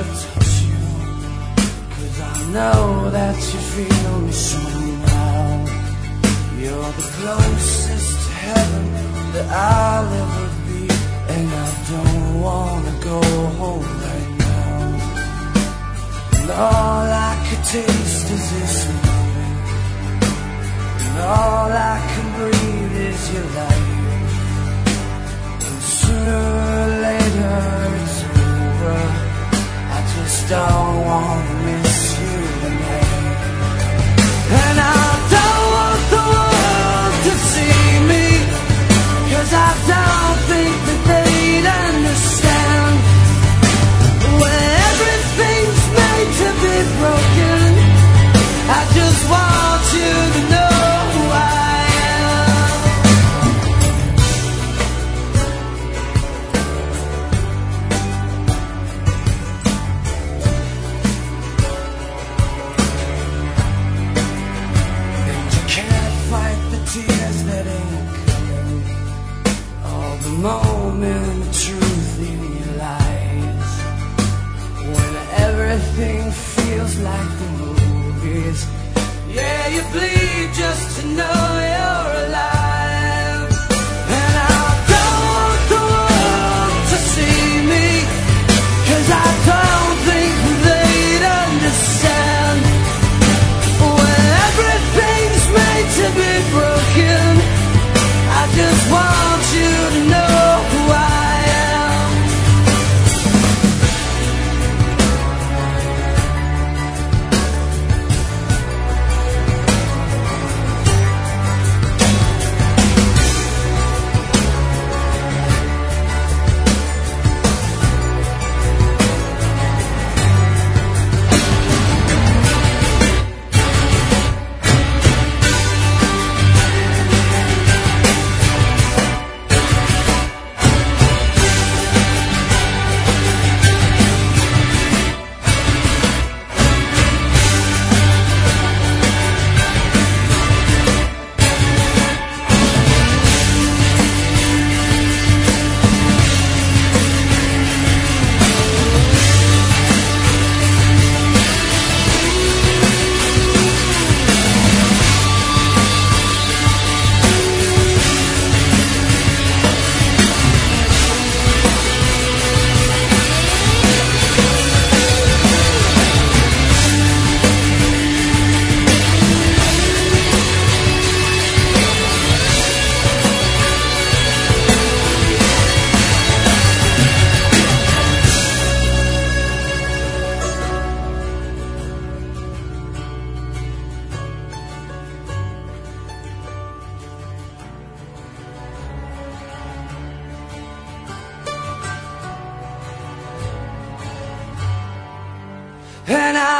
to touch you, 'cause I know that you feel me somehow. You're the closest to heaven that I'll ever be, and I don't wanna go home right now. And all I could taste is this moment, and all I can breathe is your light. And sooner or later it's over, I just don't wanna miss you tonight. And I don't want the world to see me, 'cause I don't think that they'd understand. When everything's made to be broken, I just want you to know who I am. And you can't fight the tears that ain't coming, all the moment of truth in your lies. When everything feels like the movies, yeah, you bleed just to know you're alive. And I don't want the world to see me, 'cause I don't think they'd understand. When everything's made to be broken, I just want you to know who I am. And